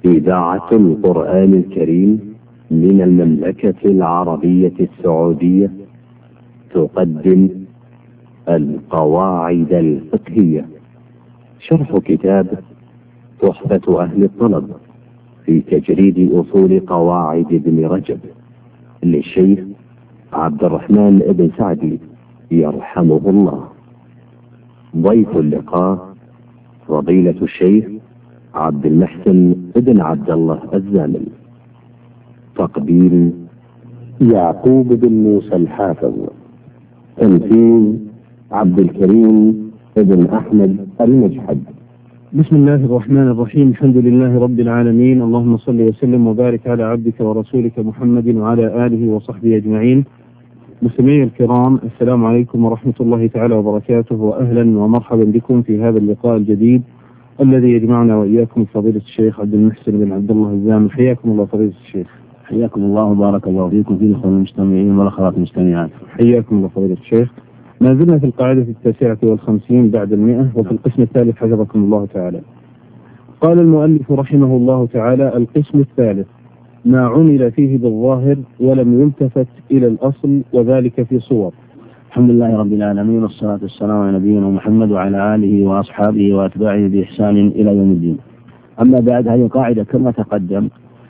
إذاعة القرآن الكريم من المملكة العربية السعودية تقدم القواعد الفقهية، شرح كتاب تحفة أهل الطلب في تجريد أصول قواعد ابن رجب للشيخ عبد الرحمن بن سعدي يرحمه الله. ضيف اللقاء فضيلة الشيخ عبد المحسن بن عبد الله الزامل. تقديم يعقوب بن موسى الحافظ. تنفيذ عبد الكريم بن أحمد المجحد. بسم الله الرحمن الرحيم. الحمد لله رب العالمين، اللهم صل وسلم وبارك على عبدك ورسولك محمد وعلى آله وصحبه أجمعين. مستمعي الكرام، السلام عليكم ورحمة الله تعالى وبركاته، وأهلا ومرحبا بكم في هذا اللقاء الجديد الذي يجمعنا وإياكم فضيلة الشيخ عبد المحسن بن عبد الله الزامل. حياكم الله فضيلة الشيخ. حياكم الله وبارك الله فيكم في الإخوة المستمعين والأخوات المستمعات. حياكم الله فضيلة الشيخ. ما زلنا في القاعدة 59 بعد 100 وفي القسم الثالث حفظكم الله تعالى. قال المؤلف رحمه الله تعالى: القسم الثالث ما عمل فيه بالظاهر ولم يلتفت إلى الأصل، وذلك في صور. الحمد لله رب العالمين، والصلاة والسلام على نبينا محمد وعلى آله وأصحابه وأتباعه بإحسان إلى يوم الدين. أما بعد، هذه القاعدة كما تقدم: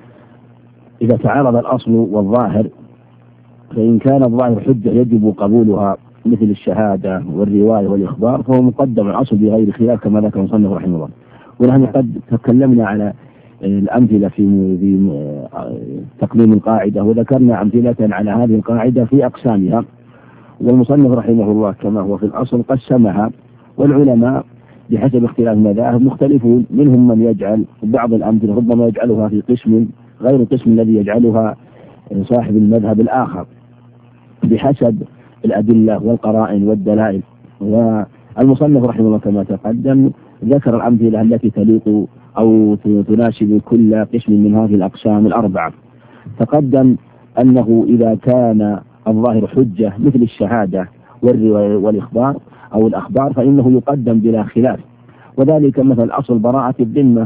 إذا تعارض الأصل والظاهر فإن كان الظاهر حجة يجب قبولها مثل الشهادة والرواية والإخبار فهو مقدم الأصل بغير خلاف كما ذكر المصنف رحمه الله. ونحن قد تكلمنا على الأمثلة في تقديم القاعدة، وذكرنا أمثلة على هذه القاعدة في أقسامها، والمصنف رحمه الله كما هو في الأصل قسمها، والعلماء بحسب اختلاف المذاهب مختلفون، منهم من يجعل بعض الأمثلة ربما يجعلها في قسم غير القسم الذي يجعلها صاحب المذهب الآخر بحسب الأدلة والقرائن والدلائل. والمصنف رحمه الله كما تقدم ذكر الأمثلة التي تليق أو تناسب كل قسم من هذه الأقسام الأربعة. تقدم أنه إذا كان الظاهر حجة مثل الشهادة والرواية والإخبار أو الأخبار فإنه يقدم بلا خلاف، وذلك مثل أصل براءة الذمة،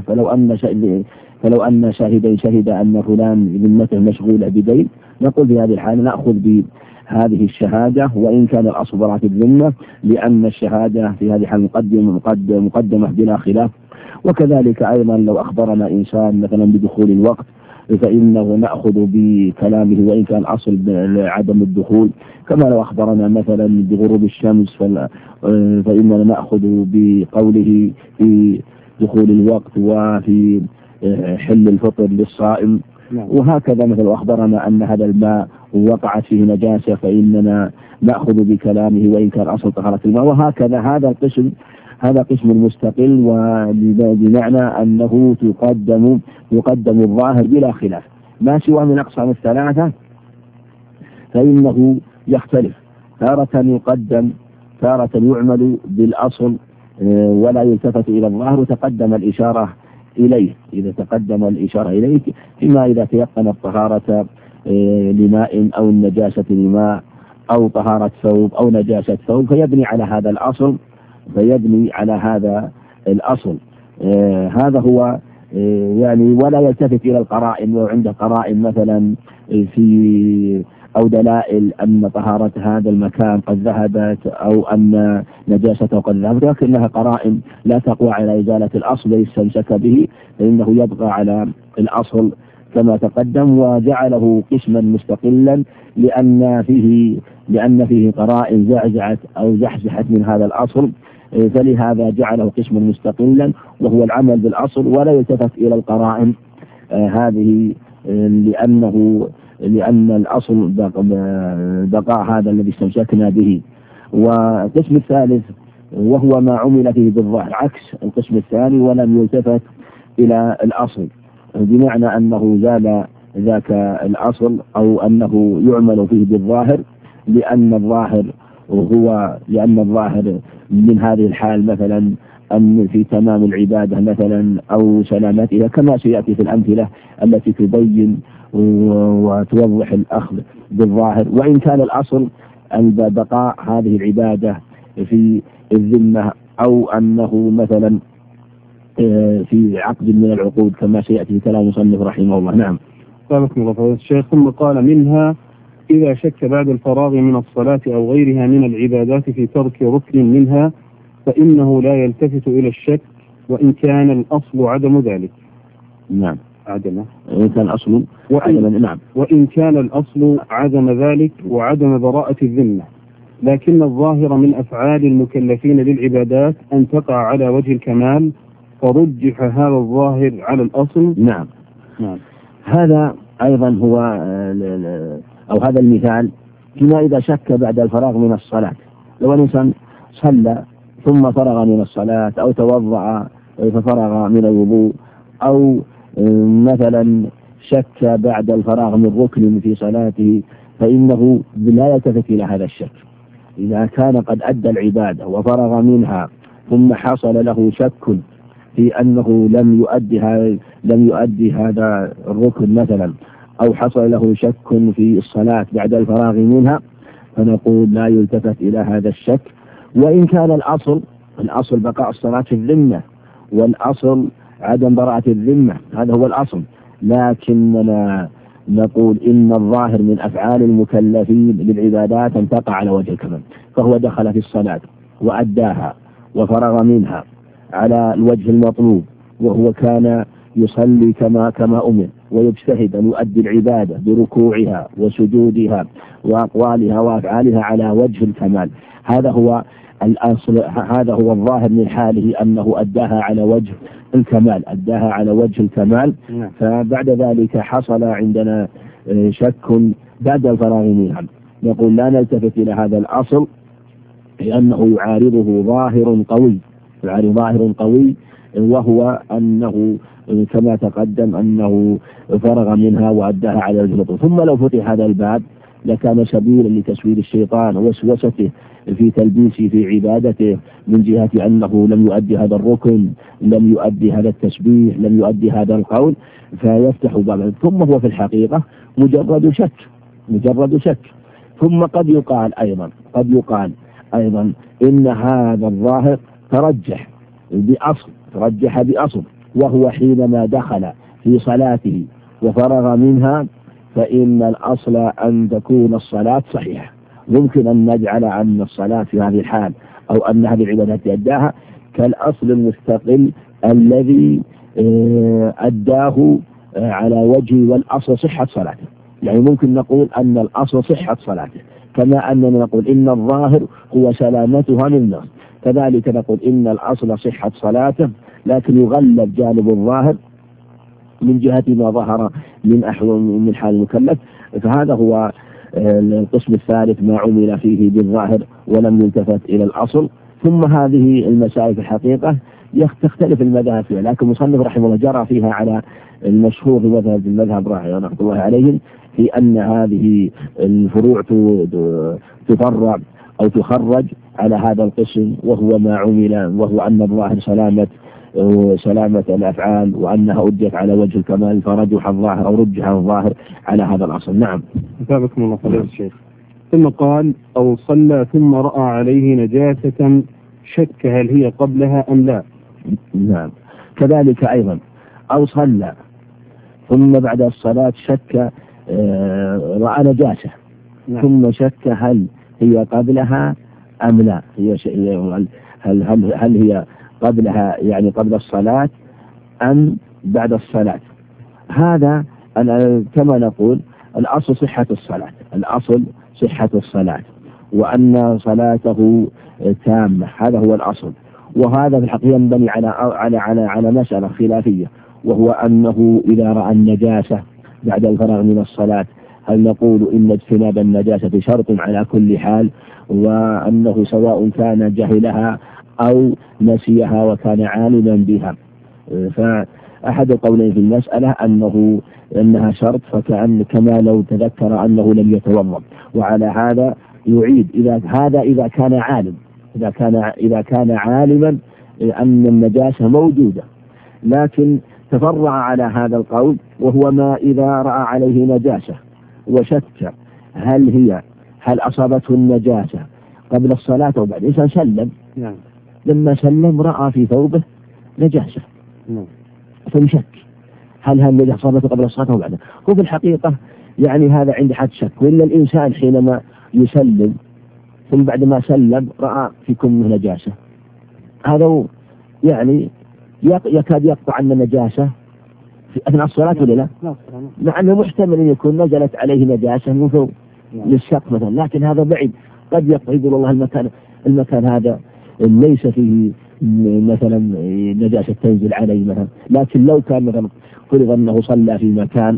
فلو أن شاهدين شهد أن فلان ذمته مشغولة بدين، نقول في هذه الحالة نأخذ بهذه الشهادة وإن كان الأصل براءة الذمة، لأن الشهادة في هذه الحالة مقدمة بلا خلاف. وكذلك أيضا لو أخبرنا إنسان مثلا بدخول الوقت فإنه نأخذ بكلامه وإن كان أصل عدم الدخول، كما لو أخبرنا مثلا بغروب الشمس فإننا نأخذ بقوله في دخول الوقت وفي حل الفطر للصائم. وهكذا مثل أخبرنا أن هذا الماء وقعت فيه نجاسة فإننا نأخذ بكلامه وإن كان أصل طهارة الماء. وهكذا هذا قسم مستقل، وبمعنى أنه يقدم الظاهر بلا خلاف. ما سوى من الأقسام الثلاثة فإنه يختلف، تارة يقدم تارة يعمل بالأصل ولا يلتفت إلى الظاهر، وتقدم الإشارة إليه إذا تقدم الإشارة إليه، فيما إذا تيقن الطهارة لماء أو النجاسة لماء أو طهارة ثوب أو نجاسة ثوب فيبني على هذا الأصل. هذا هو يعني، ولا يلتفت إلى القرائن، وعنده قرائن مثلا في أو دلائل أن طهارة هذا المكان قد ذهبت أو أن نجاسته قد ذهبت، لكنها قرائن لا تقوى على إزالة الأصل استمسك به، فإنه يبقى على الأصل كما تقدم، وجعله قسما مستقلا لأن فيه قرائن زعزعت أو زحزحت من هذا الأصل، فلهذا جعله قسما مستقلا وهو العمل بالأصل ولا يلتفت إلى القرائن هذه، لأن الأصل بقاء هذا الذي استمسكنا به. والقسم الثالث وهو ما عمل فيه بالظاهر عكس القسم الثاني ولم يلتفت إلى الأصل، بمعنى أنه زال ذاك الأصل أو أنه يعمل فيه بالظاهر، لأن الظاهر من هذه الحال مثلا أن في تمام العبادة مثلا أو سلامتها، كما سيأتي في الأمثلة التي تبين وتوضح الأخذ بالظاهر. وإن كان الأصل أن بقاء هذه العبادة في الذمة، أو أنه مثلا في عقد من العقود كما سيأتي في كلام المصنف رحمه الله. نعم. بارك الله فيك الشيخ. ثم قال منها إذا شك بعد الفراغ من الصلاة أو غيرها من العبادات في ترك ركن منها فإنه لا يلتفت إلى الشك وإن كان الأصل عدم ذلك. نعم. عدم. وإن كان الأصل عدم. نعم. وإن كان الأصل عدم ذلك وعدم براءة الذمة، لكن الظاهر من أفعال المكلفين للعبادات أن تقع على وجه الكمال، فرجح هذا الظاهر على الأصل. نعم. هذا أيضا هو أو هذا المثال فيما إذا شك بعد الفراغ من الصلاة. لو الإنسان صلى ثم فرغ من الصلاة أو توضأ ففرغ من الوضوء، أو مثلا شك بعد الفراغ من ركن في صلاته، فإنه لا يلتفت إلى هذا الشك. إذا كان قد أدى العبادة وفرغ منها ثم حصل له شك في أنه لم يؤدي هذا الركن مثلا، أو حصل له شك في الصلاة بعد الفراغ منها، فنقول لا يلتفت إلى هذا الشك. وإن كان الأصل بقاء الصلاة في الذمة، والأصل عدم براءة الذمة، هذا هو الأصل، لكننا نقول إن الظاهر من أفعال المكلفين للعبادات أن تقع على وجه الكمال، فهو دخل في الصلاة وأداها وفرغ منها على الوجه المطلوب، وهو كان يصلي كما أمر، ويجتهد أن يؤدي العبادة بركوعها وسجودها وأقوالها وأفعالها على وجه الكمال. هذا هو الأصل، هذا هو الظاهر من حاله أنه أداها على وجه الكمال، فبعد ذلك حصل عندنا شك بعد الفراغ منها، نقول لا نلتفت إلى هذا الأصل لأنه يعارضه ظاهر قوي، وهو أنه كما تقدم أنه فرغ منها وأداها على وجه الكمال. ثم لو فتح هذا الباب لكان سبيلا لتسويل الشيطان ووسوسته في تلبيسه في عبادته، من جهة أنه لم يؤدي هذا الركن، لم يؤدي هذا التسبيح، لم يؤدي هذا القول، فيفتح بابا. ثم هو في الحقيقة مجرد شك. ثم قد يقال أيضا إن هذا الظاهر ترجح بأصل، وهو حينما دخل في صلاته وفرغ منها، فإن الأصل أن تكون الصلاة صحيحة. ممكن أن نجعل أن الصلاة في هذه الحال أو أن هذه العبادة أداها كالأصل المستقل الذي أداه على وجه، والأصل صحة صلاته. يعني ممكن نقول أن الأصل صحة صلاته، كما أننا نقول إن الظاهر هو سلامتها من النقص، كذلك نقول إن الأصل صحة صلاته، لكن يغلب جانب الظاهر من جهة ما ظهر من حال المكلف. فهذا هو القسم الثالث، ما عمل فيه بالظاهر ولم يلتفت إلى الأصل. ثم هذه المسائل في الحقيقة تختلف المذاهب فيها، لكن المصنف رحمه الله جرى فيها على المشهور في المذهب رحمه الله عليهم، في أن هذه الفروع تفرع أو تخرج على هذا القسم، وهو ما عمل، وهو أن الظاهر سلامة الأفعال، وأنها أدت على وجه الكمال، فرجح الظاهر أو رجح الظاهر على هذا الأصل. نعم. أثابكم الله فضيلة الشيخ. ثم قال أو صلى ثم رأى عليه نجاسة شك هل هي قبلها أم لا. نعم. كذلك أيضا أو صلى ثم بعد الصلاة شك رأى نجاسة، ثم شك هل هي قبلها أم لا، هل هي قبلها يعني قبل الصلاة أم بعد الصلاة. هذا كما نقول الأصل صحة الصلاة، وأن صلاته تامة، هذا هو الأصل. وهذا في الحقيقة ينبني على مسألة خلافية، وهو أنه إذا رأى النجاسة بعد الفراغ من الصلاة، هل نقول إن اجتناب النجاسة شرط على كل حال، وأنه سواء كان جهلها أو نسيها وكان عالما بها. فأحد القولين في المسألة أنها شرط، كما لو تذكر أنه لم يتوضأ، وعلى هذا يعيد إذا كان عالما أن النجاسة موجودة، لكن تفرع على هذا القول، وهو ما إذا رأى عليه نجاسة وشك هل أصابته النجاسة قبل الصلاة أو بعد. إنسان سلم، لما سلم رأى في ثوبه نجاسة، ثم شك هل الذي أصابته قبل الصلاة أو بعدها. هو في الحقيقة يعني هذا عند حد شك. وإلا الإنسان حينما يسلم ثم بعد ما سلم رأى في كمه نجاسة، هذا يعني يكاد يقطع عن النجاسة في أثناء الصلاة ولا لا؟ مع أنه محتمل أن يكون نزلت عليه نجاسة من فوق للشق مثلا، لكن هذا بعيد. قد يقول الله المكان هذا ليس فيه مثلا نجاسة تنزل عليه مثلا، لكن لو كان مثلا فرض أنه صلى في مكان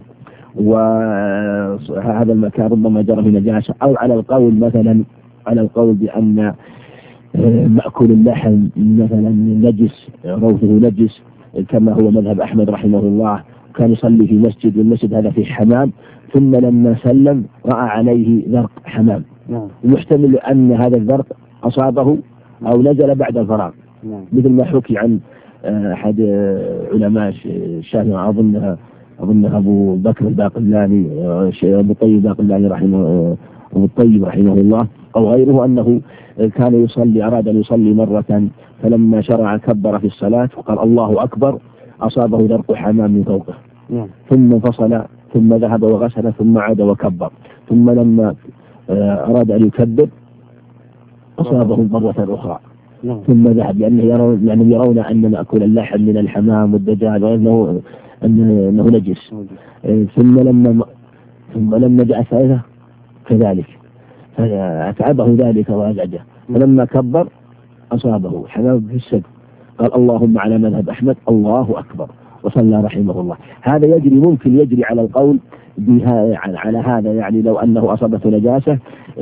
وهذا المكان ربما جرى في نجاسة، أو على القول مثلا على القول بأن مأكول اللحم مثلا نجس، روثه نجس كما هو مذهب أحمد رحمه الله، كان يصلي في مسجد والمسجد هذا فيه حمام، ثم لما سلم رأى عليه ذرق حمام، ويحتمل أن هذا الذرق أصابه أو نزل بعد الفراغ، مثل ما حكي عن أحد علماء الشافعي أظنها أبو بكر الباقلاني، أبو الطيب الباقلاني رحمه الله أو غيره، أنه كان أراد أن يصلي مرة، فلما شرع كبر في الصلاة وقال الله أكبر أصابه ذرق حمام من فوقه، ثم انفصل ثم ذهب وغسل ثم عاد وكبر، ثم لما أراد أن يكبر أصابه مرة أخرى، ثم ذهب لأنه يرون أن مأكل اللحم من الحمام والدجاج وأنه نجس، ثم لما جاء الثالثة كذلك فأتعبه ذلك وأزعجه، فلما كبر أصابه حمام في السد، قال اللهم على مذهب أحمد الله أكبر وصلى رحمه الله. هذا ممكن يجري على القول بها على هذا، يعني لو أنه أصابته نجاسة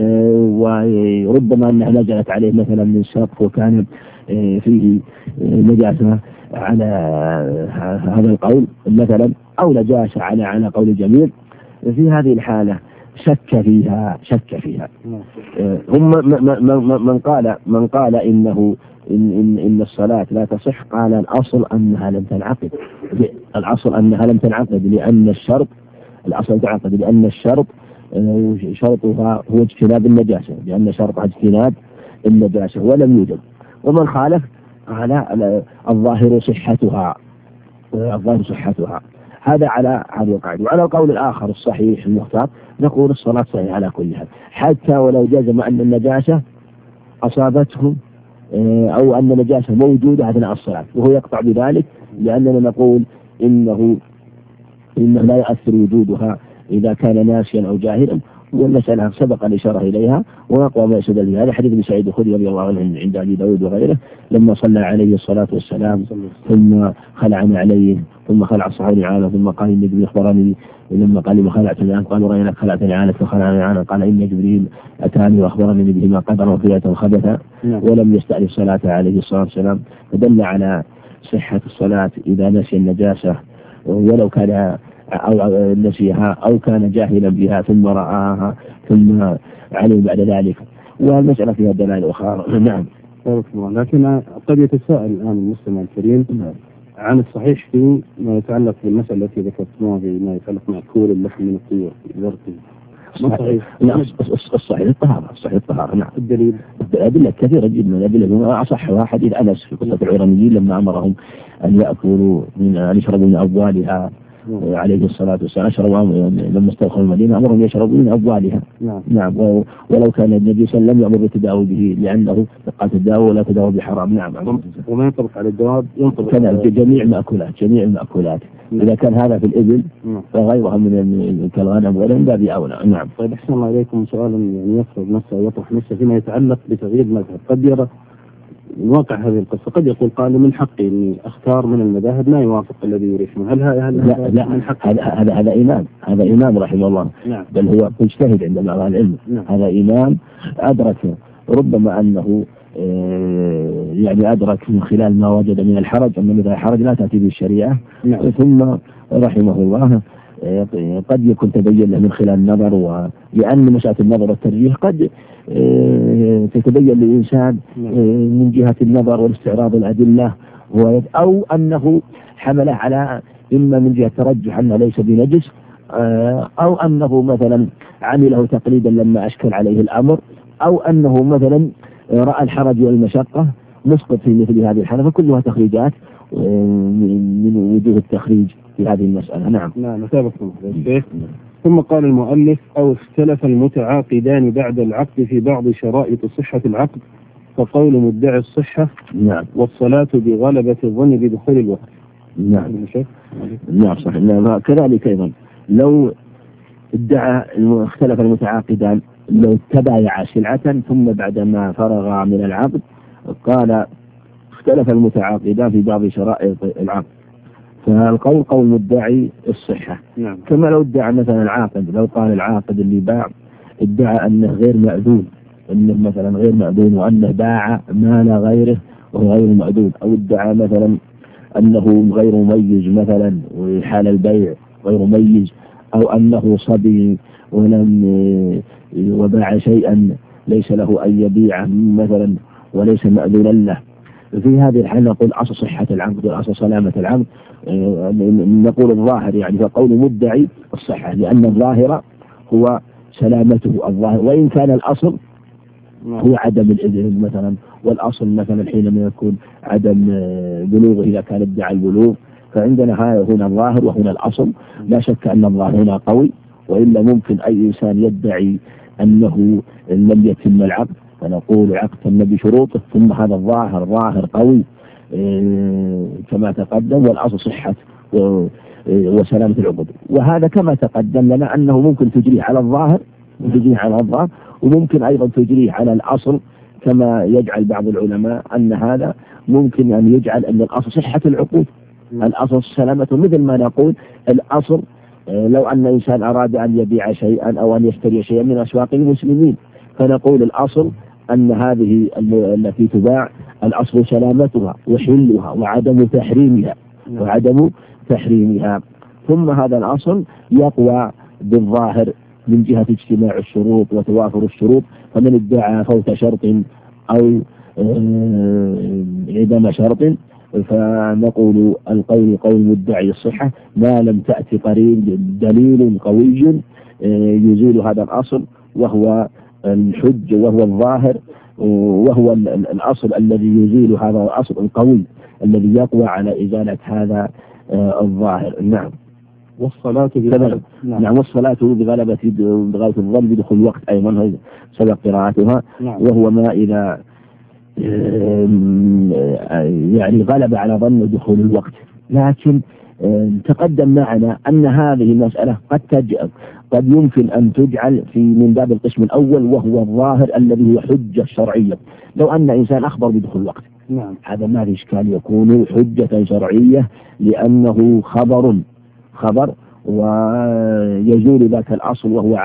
وربما أنها نزلت عليه مثلا من سقف وكان فيه نجاسة على هذا القول مثلا، أو نجاسة على قول الجميع، في هذه الحالة شك فيها. هم من قال إنه إن الصلاة لا تصح، قال الأصل أنها لم تنعقد، لأن الشرط شرطها هو اجتناب النجاسة، لأن شرطها اجتناب النجاسة ولم يوجد. ومن خالف على الظاهر صحتها. هذا على هذه القاعدة. وعلى القول الآخر الصحيح المختار نقول الصلاة صحيحة على كل حال، حتى ولو جزم أن النجاسة أصابته أو أن النجاسة موجودة أثناء الصلاة، وهو يقطع بذلك، لأننا نقول إنه لا يؤثر وجودها إذا كان ناسيا أو جاهلا، والمسألة سبق الإشارة إليها. وأقوى ما يسد لهذا حديث ابن سعيد الخدري رضي الله عنه عند أبي داود وغيره، لما صلى عليه الصلاة والسلام ثم خلعنا عليه ثم خلع الصحابي عانه، ثم قال إن جبريل أخبرني لما قال لما خلعتني عنه، قالوا رأيناك خلعتني عنه فخلعني عنه، قال إن جبريل أتاني وأخبرني بهما قدرا وفيئة خبثا، ولم يستأنف الصلاة عليه الصلاة والسلام. فدل على صحة الصلاة إذا نسي النجاسة ولو كان أو نسيها أو كان جاهلا بها ثم رآها ثم علم بعد ذلك. والمسألة فيها دلائل أخرى. نعم. لكن قد يتساءل الآن المستمع الكريم عن الصحيح في ما يتعلق بالمسألة التي ذكرتموها بما يتعلق مع كور اللحم من الطيور الصحيح الطهارة. نعم. الدليل أدلة كثيرة جدا. الأدلة أصحها حديث أنس في قصة العرانيين لما أمرهم أن يشربوا من أبوالها عليه الصلاة والسلام، لما استوخوا المدينة أمرهم يشربوا من أبوالها. نعم. ولو كان النبي صلى الله عليه وسلم يأمر بالتداوي به، لأنه قد تداوى ولا تداوى بحرام. نعم. وما ينطبق على الدواب ينطبق كذلك جميع المأكولات. إذا كان هذا في الإبل فغيرها من كالغنم ولا من باب أولى. نعم. طيب أحسن الله إليكم. سؤال يعني يفرض نفسه ويطرح نفسه فيما يتعلق بتغيير مذهب. قد يرى واقع هذه القصة، قد يقول قال من حقي إني أختار من المذاهب ما يوافق الذي يريحني. لا من حق هذا إمام رحمه الله. نعم. بل هو مجتهد عند بعض العلم. نعم. هذا إمام أدرك ربما أنه يعني أدرك من خلال ما وجد من الحرج أن مثل الحرج لا تأتي به الشريعة. نعم. ثم رحمه الله قد يكون تبين له من خلال النظر، ولأن مسألة النظر والترجيح قد تتبين للإنسان من جهة النظر والاستعراض الأدلة، أو أنه حمله على إما من جهة ترجح أنه ليس بنجس، أو أنه مثلا عمله تقليدا لما أشكل عليه الأمر، أو أنه مثلا رأى الحرج والمشقة مسقط في مثل هذه الحالة. فكلها تخريجات، من وجوه التخريج في هذه المسألة. نعم. نعم أتابعكم الشيخ. ثم قال المؤلف: أو اختلف المتعاقدان بعد العقد في بعض شرائط صحة العقد، فقول مدعي الصحة نعم. والصلاة بغلبة الظن بدخول الوقت. نعم. نعم صحيح. نعم. كذلك أيضا لو اختلف المتعاقدان، لو تبايع سلعة ثم بعدما فرغ من العقد قال اختلف المتعاقدان في بعض شرائط العقد، فالقول قول مدعي الصحة. نعم. كما لو ادعى مثلا العاقد، لو قال العاقد اللي باع ادعى أنه غير مأذون، أنه مثلا غير مأذون وأنه باع مال غيره وهو غير مأذون، أو ادعى مثلا أنه غير مميز مثلا وحال البيع غير مميز، أو أنه صبي وباع شيئا ليس له أن يبيعه مثلا وليس مأذونا له. في هذه الحالة نقول أصل صحة العقد وأصل سلامة العقد، نقول الظاهر يعني فقول مدعي الصحة، لأن الظاهر هو سلامته الظاهر، وإن كان الأصل هو عدم الإذن مثلا، والأصل مثلا حينما يكون عدم بلوغه إذا كان ادعى البلوغ، فعندنا هنا الظاهر وهنا الأصل. لا شك أن الظاهر هنا قوي، وإلا ممكن أي إنسان يدعي أنه لم يتم العقد فنقول عقد تم بشروطه، ثم هذا الظاهر ظاهر قوي كما تقدم، والأصل صحة وسلامة العقد. وهذا كما تقدم لنا أنه ممكن تجريه على الظاهر وممكن أيضا تجريه على الأصل، كما يجعل بعض العلماء أن هذا ممكن أن يجعل أن الأصل صحة العقود، الأصل سلامة. مثل ما نقول الأصل لو أن إنسان أراد أن يبيع شيئا أو أن يشتري شيئا من أسواق المسلمين، فنقول الأصل أن هذه التي تباع الأصل سلامتها وحلها وعدم تحريمها. ثم هذا الأصل يقوى بالظاهر من جهة اجتماع الشروط وتوافر الشروط، فمن ادعى فوت شرط أو عدم شرط فنقول القول قول مدعي الصحة ما لم تأتي قرين دليل قوي يزيل هذا الأصل، وهو الحج وهو الظاهر، وهو الأصل الذي يزيل هذا الأصل القوي الذي يقوى على إزالة هذا الظاهر. نعم. والصلاة نعم. والصلاة بغلبة الظن بدخول الوقت أيضا سبق قراءتها. نعم. وهو ما إذا يعني غلب على ظن دخول الوقت. لكن تقدم معنا أن هذه المسألة قد يمكن أن تجعل من باب القسم الأول، وهو الظاهر الذي هو حجة شرعية. لو أن إنسان أخبر بدخول الوقت، نعم، هذا ما في إشكال يكون حجة شرعية، لأنه خبر ويزول ذاك الأصل، وهو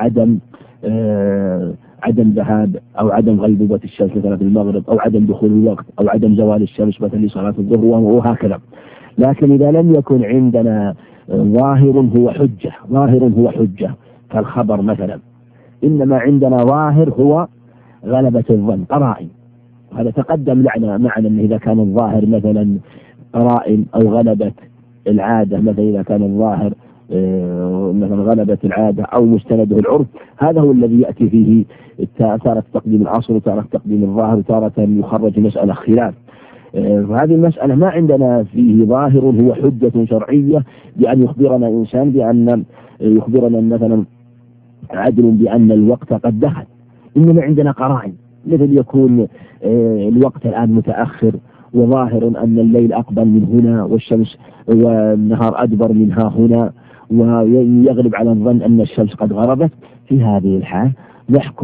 عدم ذهاب أو عدم غيبوبة الشمس مثلا في المغرب، أو عدم دخول الوقت، أو عدم زوال الشمس مثلا لصلاة الظهر وهكذا. لكن إذا لم يكن عندنا ظاهر هو حجة كالخبر مثلا، إنما عندنا ظاهر هو غلبة الظن قرائن. هذا تقدم معنا أنه إذا كان الظاهر مثلا قرائن أو غلبة العادة، مثلا إذا كان الظاهر مثلا غلبة العادة أو مستنده العرف، هذا هو الذي يأتي فيه تارة تقديم الأصل وتارة تقديم الظاهر وتارة يخرج مسألة خلاف. هذه المسألة ما عندنا فيه ظاهر هو حجة شرعية بأن يخبرنا إنسان يخبرنا مثلا عدل بأن الوقت قد دخل، إنما عندنا قرائن، مثل يكون الوقت الآن متأخر، وظاهر أن الليل أقبل من هنا والشمس والنهار أدبر منها هنا، ويغلب على الظن أن الشمس قد غربت. في هذه الحال نحكم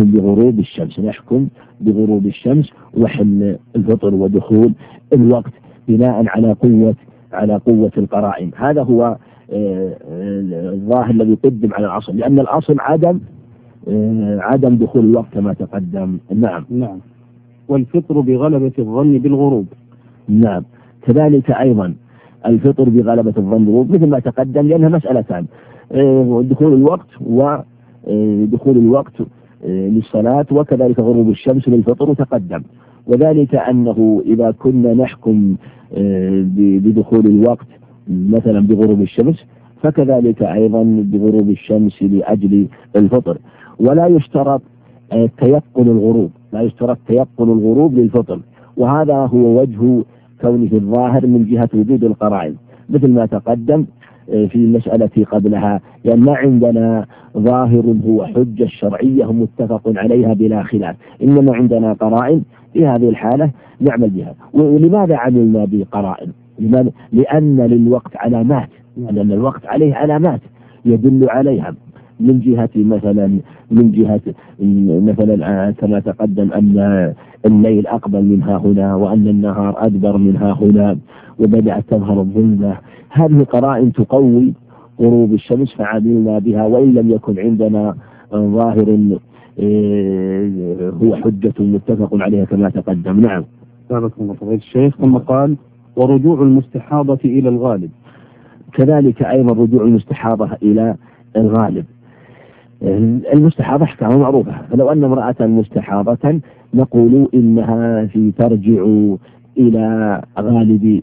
بغروب الشمس وحل الفطر ودخول الوقت بناء على قوة القرائن. هذا هو الظاهر الذي يقدم على الأصل، لأن الأصل عدم دخول الوقت كما تقدم. نعم. والفطر بغلبة الظن بالغروب. نعم. كذلك أيضا الفطر بغلبة الظن بالغروب مثل ما تقدم، لأنها مسألتان، دخول الوقت للصلاة، وكذلك غروب الشمس للفطر تقدم. وذلك أنه إذا كنا نحكم بدخول الوقت مثلا بغروب الشمس، فكذلك أيضا بغروب الشمس لأجل الفطر. ولا يشترط تيقن الغروب للفطر، وهذا هو وجه كونه الظاهر من جهة وجود القرائن، مثل ما تقدم في المسألة قبلها، لأن ما عندنا ظاهر هو حجة شرعية متفق عليها بلا خلاف، إنما عندنا قرائن. في هذه الحالة نعمل بها. ولماذا عملنا بقرائن؟ لأن للوقت علامات، لأن الوقت عليه علامات يدل عليها، من جهة مثلا كما تقدم أن الليل أقبل منها هنا، وأن النهار أدبر منها هنا، وبدأت تظهر الظلمة. هذه قرائن تقوي غروب الشمس فعملنا بها، وإن لم يكن عندنا ظاهر هو حجة متفق عليها كما تقدم. نعم. بارك الله فضيلة الشيخ. ثم قال: ورجوع المستحاضة إلى الغالب. كذلك أيضا رجوع المستحاضة إلى الغالب. المستحاضة أحكام معروفة، فلو أن امرأة مستحاضة نقول إنها ترجع إلى غالب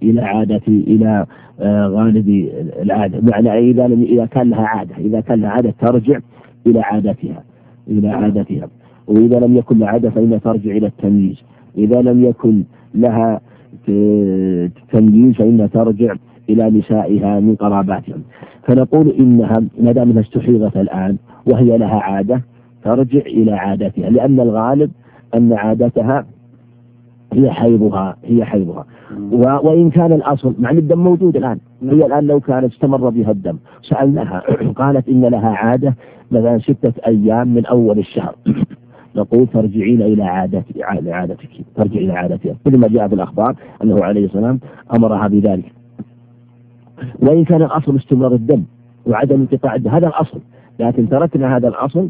غالب العادة، معنى إذا كان لها عادة ترجع إلى عادتها، وإذا لم يكن لها عادة فإنها ترجع إلى التمييز، إذا لم يكن لها تمييز فإنها ترجع إلى نسائها من قراباتهم. فنقول إنها ما دامها استحيضت الآن وهي لها عادة ترجع إلى عادتها، لأن الغالب أن عادتها هي حيضها. وإن كان الأصل مع الدم موجود الآن، هي الآن لو كانت استمر بها الدم سألناها قالت إن لها عادة مثلا 6 أيام من أول الشهر، نقول ترجعين إلى عادتك، ترجع إلى عادتها، مثل ما جاء في الأخبار أنه عليه السلام أمرها بذلك. وإن كان الأصل استمرار الدم وعدم انقطاع الدم، هذا الأصل، لكن تركنا هذا الأصل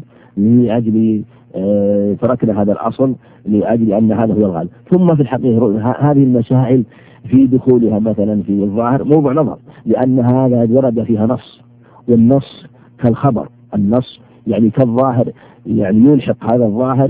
لأجل أن هذا هو الغالب. ثم في الحقيقة هذه المسائل في دخولها مثلا في الظاهر موضوع نظر، لأن هذا ورد فيها نص، والنص كالخبر، النص يعني كالظاهر، يعني يلحق هذا الظاهر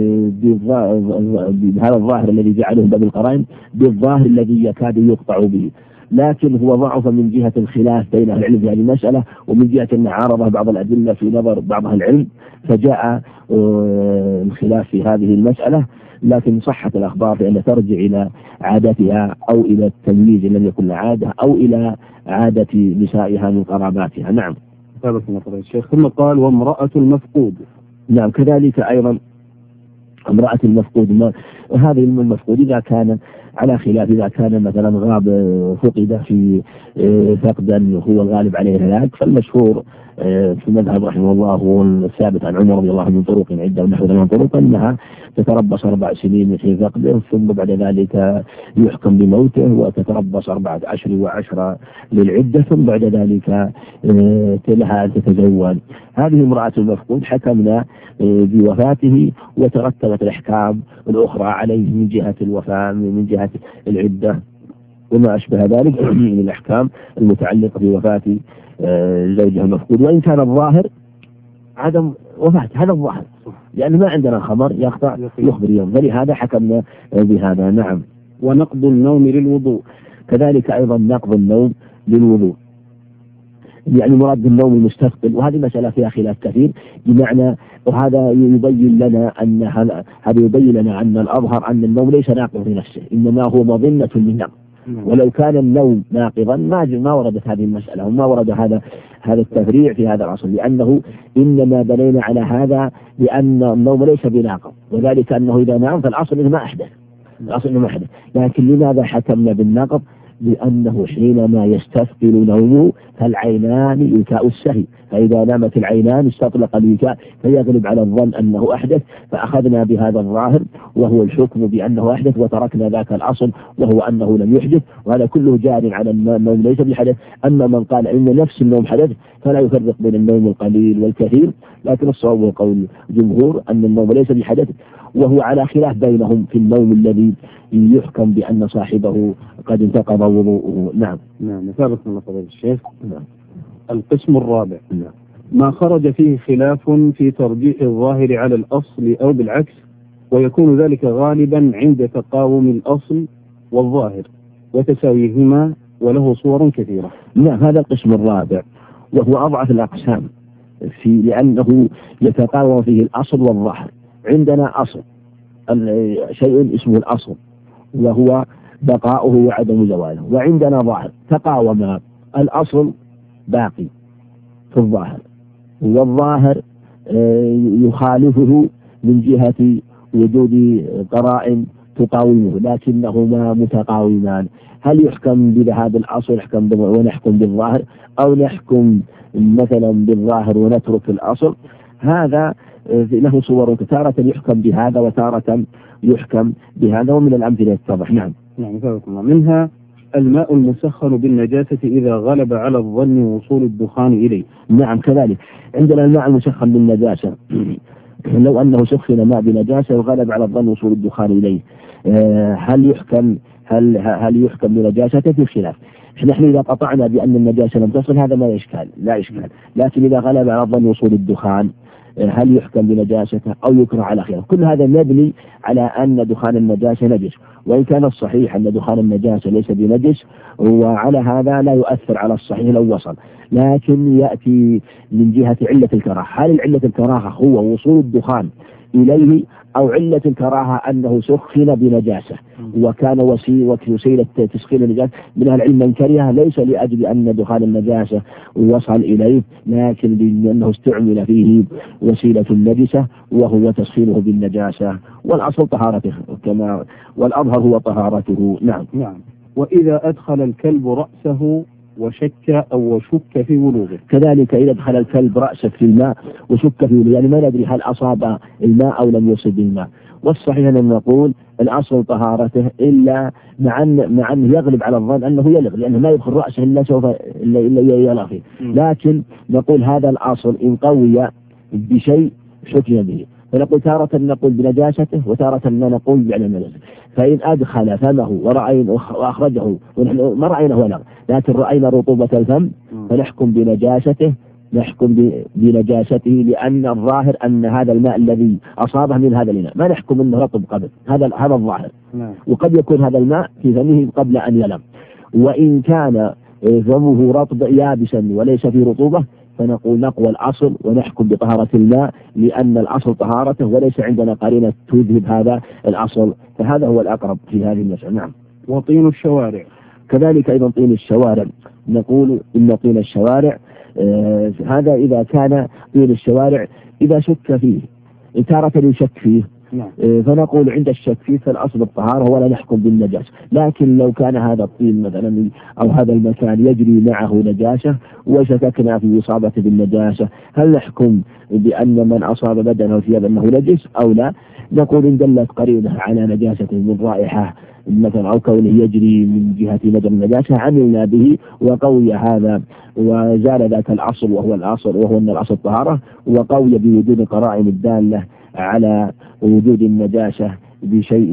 بهذا الظاهر الذي جعله باب القرائن بالظاهر الذي يكاد يقطع به، لكن هو ضعف من جهة الخلاف بين أهل العلم في هذه المسألة، ومن جهة أن عارضه بعض الأدلة في نظر بعض أهل العلم، فجاء الخلاف في هذه المسألة. لكن صحت الأخبار بأن ترجع إلى عادتها أو إلى التمييز إن لم يكن لها عادة أو إلى عادة نسائها من قراباتها. نعم. بارك الله فضيلة الشيخ. ثم قال: وامرأة المفقود. نعم، كذلك أيضا امرأة المفقود، هذه المفقود إذا كان على خلاف، إذا كان مثلا فقد في فقدا هو الغالب عليه الهلاك، فالمشهور في المذهب رحمه الله هو الثابت عن عمر رضي الله عنه من طرق عدة ونحو 8 طرق، أنها تتربص 4 سنين في فقده، ثم بعد ذلك يحكم بموته، وتتربص 14 و10 للعدة، ثم بعد ذلك لها أن تتزوج. هذه امرأة المفقود حكمنا بوفاته، وترتبت الأحكام الأخرى عليه من جهة الوفاة، من جهة العدة وما أشبه ذلك من الأحكام المتعلقة بوفاة زوجها المفقود. وإن كان الظاهر عدم وفاة، هذا الظاهر، لأن ما عندنا خبر يخبر يوم، فلهذا حكمنا بهذا. نعم. ونقض النوم للوضوء. كذلك أيضا نقض النوم للوضوء، يعني مراد النوم المستثقل، وهذه مسألة فيها خلاف كثير، بمعنى وهذا يبين لنا أن الأظهر أن النوم ليس ناقض لنفسه، إنما هو مظنة للنقض. ولو كان النوم ناقضا ما وردت هذه المسألة، وما ورد هذا التفريع في هذا الأصل، لأنه إنما بنينا على هذا لأن النوم ليس بناقض، وذلك أنه إذا نام فالأصل إنه ما أحدث، لكن لماذا حكمنا بالنقض؟ لأنه حينما يستثقل نومه فالعينان وكاء السهي، فإذا نامت العينان استطلق الوكاء فيغلب على الظن أنه أحدث، فأخذنا بهذا الظاهر وهو الحكم بأنه أحدث، وتركنا ذاك الأصل وهو أنه لم يحدث، وهذا كله جار على النوم ليس بحدث. أما من قال إن نفس النوم حدث فلا يفرق بين النوم القليل والكثير، لكن الصواب هو قول الجمهور أن النوم ليس بحدث، وهو على خلاف بينهم في النوم الذي يحكم بأن صاحبه قد انتقض وضوءه. نعم. بارك الله فضيلة الشيخ. نعم. القسم الرابع: نعم. ما خرج فيه خلاف في ترجيح الظاهر على الأصل أو بالعكس، ويكون ذلك غالبا عند تقاوم الأصل والظاهر وتساويهما، وله صور كثيرة. نعم، هذا القسم الرابع وهو أضعف الأقسام لأنه يتقاوم فيه الأصل والظاهر. عندنا أصل، شيء اسمه الأصل، وهو بقاؤه وعدم زواله. وعندنا ظاهر تقاوما، الأصل باقي في الظاهر، والظاهر يخالفه من جهة وجود قرائن تقاومه، لكنهما متقاومان. هل يحكم بذهاب الأصل ونحكم بالظاهر، أو نحكم مثلا بالظاهر ونترك الأصل؟ هذا له صور، تارة يحكم بهذا وتارة يحكم بهذا، ومن الأمثلة يتضح. نعم. منها الماء المسخن بالنجاسة إذا غلب على الظن وصول الدخان إليه. نعم كذلك عندنا الماء المسخن بالنجاسة لو أنه سخن ماء بنجاسة وغلب على الظن وصول الدخان إليه، هل يحكم بنجاسته؟ في خلاف. نحن إذا قطعنا بأن النجاسة لم تصل هذا لا إشكال، لكن إذا غلب على الظن وصول الدخان هل يحكم بنجاسته أو يكره على خلاف؟ كل هذا مبني على أن دخان النجاسة نجس، وإن كان الصحيح أن دخان النجاسة ليس بنجس، وعلى هذا لا يؤثر على الصحيح لو وصل، لكن يأتي من جهة علة الكراهة. هل علة الكراهة هو وصول الدخان إليه، أو علة الكراهة أنه سخن بنجاسة وكان وسيلة تسخين النجاسة؟ من أهل العلم من كره ليس لأجل أن دخان النجاسة وصل إليه، لكن لأنه استعمل فيه وسيلة النجسة وهو تسخينه بالنجاسة، والأصل طهارته والأظهر هو طهارته. نعم. وإذا أدخل الكلب رأسه وشك في ولوغه، كذلك إذا دخل الكلب رأسه في الماء وشك في ولوغه، يعني ما ندري هل أصاب الماء أو لم يصب الماء. والصحيح أن نقول الأصل طهارته، إلا مع أن يغلب على الظن أنه يلغ، لأنه ما يدخل رأسه إلا سوف يلغي، لكن نقول هذا الأصل إن قوي بشيء حكم به، فنقول تارة نقول بنجاسته وتارة ما نقول بعدم نجاسته. فإن أدخل فمه وأخرجه ونحن ما رأينا ولغ، لكن رأينا رطوبة الفم فنحكم بنجاسته، لأن الظاهر أن هذا الماء الذي أصابه من هذا الإناء، ما نحكم أنه رطب قبل، هذا الظاهر. وقد يكون هذا الماء في فمه قبل أن يلغ، وإن كان فمه رطب يابسا وليس فيه رطوبة فنقول نقوى الأصل ونحكم بطهارة الماء، لأن الأصل طهارته وليس عندنا قرينة تذهب هذا الأصل، فهذا هو الأقرب في هذه المسألة. نعم. وطين الشوارع، كذلك أيضا طين الشوارع، نقول إن طين الشوارع هذا إذا كان طين الشوارع إذا شك فيه، تارة يشك فيه، فنقول عند الشك فيه فالأصل الطهارة ولا نحكم بالنجاسة. لكن لو كان هذا الطين مثلا أو هذا المكان يجري معه نجاسة وشككنا في إصابته بالنجاسة، هل نحكم بأن من أصاب بدنه ثيابا أنه نجس أو لا؟ نقول إن دلت قرينة على نجاسته من رائحة مثلا أو كونه يجري من جهة مجرى النجاسة عملنا به وقوي هذا وزال ذاك الأصل وهو أن الأصل الطهارة، وقوي بوجود قرائن الدالة على وجود النجاسة بشيء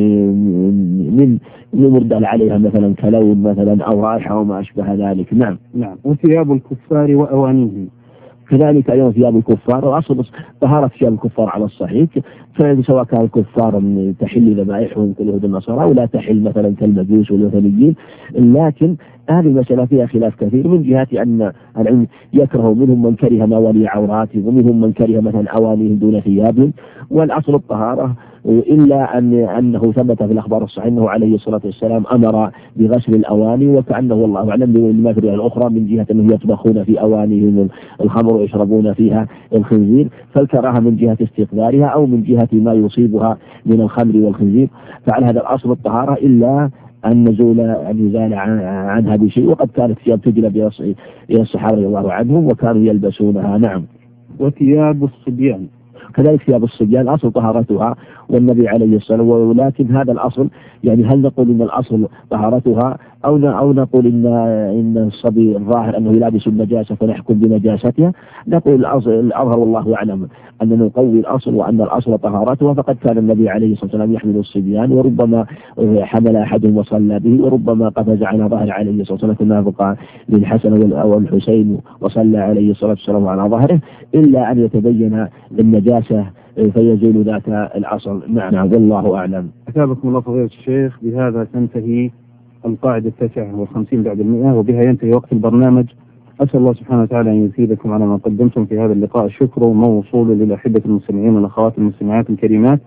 من مردل عليها مثلا كلون مثلا أو رائحة وما أشبه ذلك. نعم. وثياب الكفار وأوانيهم، كذلك أيضا ثياب الكفار، وأصل طهارة ثياب الكفار على الصحيح، سواء كان الكفار تحل ذبائحهم كاليهود النصارى ولا تحل مثلا كالمجوس والوثنيين، لكن هذه المسألة فيها خلاف كثير من جهة أن العلم يكره، منهم من كره موالي عوراتهم ومنهم من كره مثلا أوانيهم دون ثيابهم، والأصل الطهارة، إلا أنه ثبت في الأخبار الصحيحة أنه عليه الصلاة والسلام أمر بغسل الأواني، وكأنه والله أعلم بما في الأخرى من جهة أنهم يطبخون في أوانيهم الخمر ويشربون فيها الخنزير، فالكراهة من جهة استقذارها أو من جهة ما يصيبها من الخمر والخنزير. فعلى هذا الأصل الطهارة إلا أن يزال عنها بشيء، وقد كانت ثياب تجلب إلى الصحابة رضي الله عنهم وكانوا يلبسونها. نعم. وثياب الصبيان، كذلك ثياب الصبيان أصل طهارتها والنبي عليه الصلاة والسلام، ولكن هذا الأصل يعني هل نقول إن الأصل طهارتها أو نقول إن الصبي الظاهر أنه يلابس النجاسة فنحكم بنجاستها؟ نقول الأظهر والله أعلم أن نقوي الأصل وأن الأصل طهارتها، فقد كان النبي عليه الصلاة والسلام يحمل الصبيان، وربما حمل أحدهم وصلى به، وربما قفز على ظهر عليه الصلاة والسلام كما بقى للحسن والحسين وصلى عليه الصلاة والسلام على ظهره، إلا أن يتبين النجاسة فيزول ذات الأصل. نعم. والله أعلم. أثابكم الله فضيلة الشيخ. بهذا تنتهي القاعدة 59 بعد 100، وبها ينتهي وقت البرنامج. أسأل الله سبحانه وتعالى أن يزيدكم على ما قدمتم في هذا اللقاء. الشكر موصول للأحبة المستمعين والأخوات المستمعات الكريمات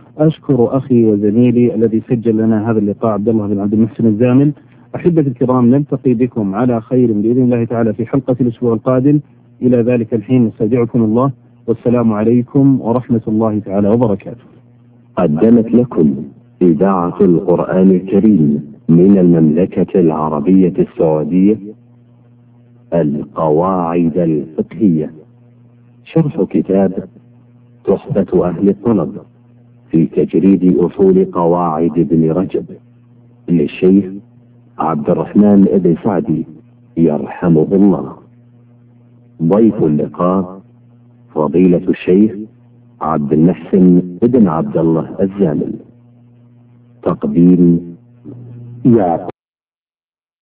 أشكر أخي وزميلي الذي سجل لنا هذا اللقاء عبد الله بن عبد المحسن الزامل. أحبتي الكرام، نلتقي بكم على خير بإذن الله تعالى في حلقة الأسبوع القادم. إلى ذلك الحين نستودعكم الله، والسلام عليكم ورحمة الله تعالى وبركاته. قدمت لكم إذاعة القرآن الكريم من المملكة العربية السعودية القواعد الفقهية، شرح كتاب تحفة أهل الطلب في تجريد أصول قواعد ابن رجب للشيخ عبد الرحمن بن سعدي يرحمه الله. ضيف اللقاء فضيلة الشيخ عبد المحسن بن عبد الله الزامل. تقديم يعقوب